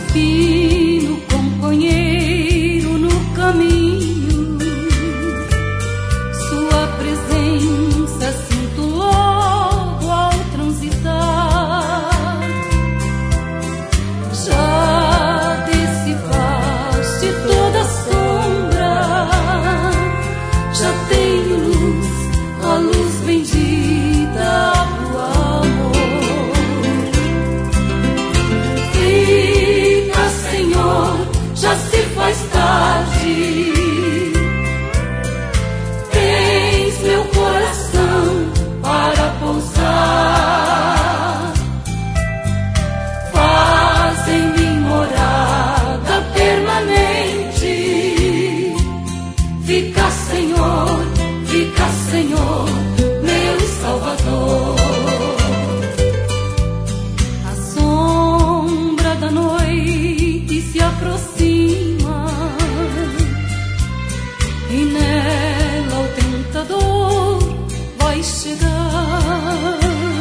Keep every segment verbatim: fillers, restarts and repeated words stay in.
espino, companheiro no caminho. Sua presença sinto logo ao transitar. Já dissipaste toda a sombra, já tenho luz, a luz bendita do amor. Fica, Senhor, já se faz tarde. Tens meu coração para pousar. Faz em mim morada permanente. Fica, Senhor, fica, Senhor, meu Salvador. A sombra da noite se aproxima e nela o tentador vai chegar.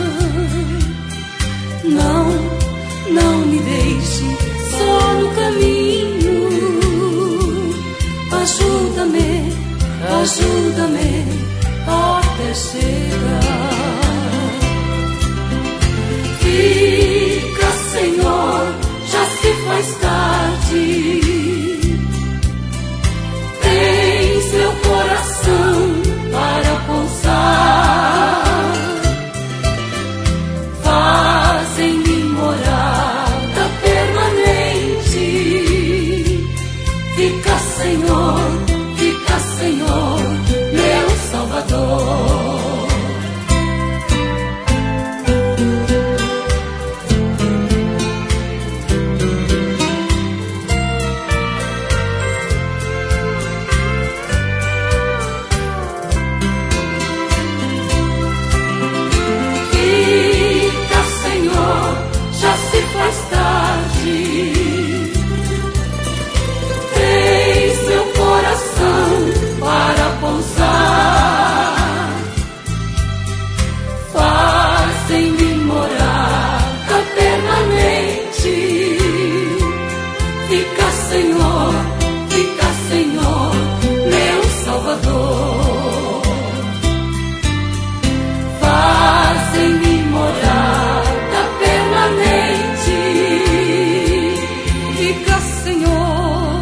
Não, não me deixe só no caminho. Ajuda-me, ajuda-me até chegar. Fica, Senhor, já se faz tarde. Tens meu coração para pousar. Faz em mim morada permanente. Fica, Senhor, fica, Senhor, meu Salvador. Fica, Senhor, já se faz tarde. Tens meu coração para pousar. Faz em mim morada permanente. Fica, Senhor, fica, Senhor, meu Salvador. Faz em mim morada permanente. Fica, Senhor,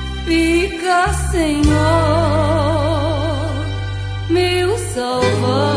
fica, Senhor, meu Salvador.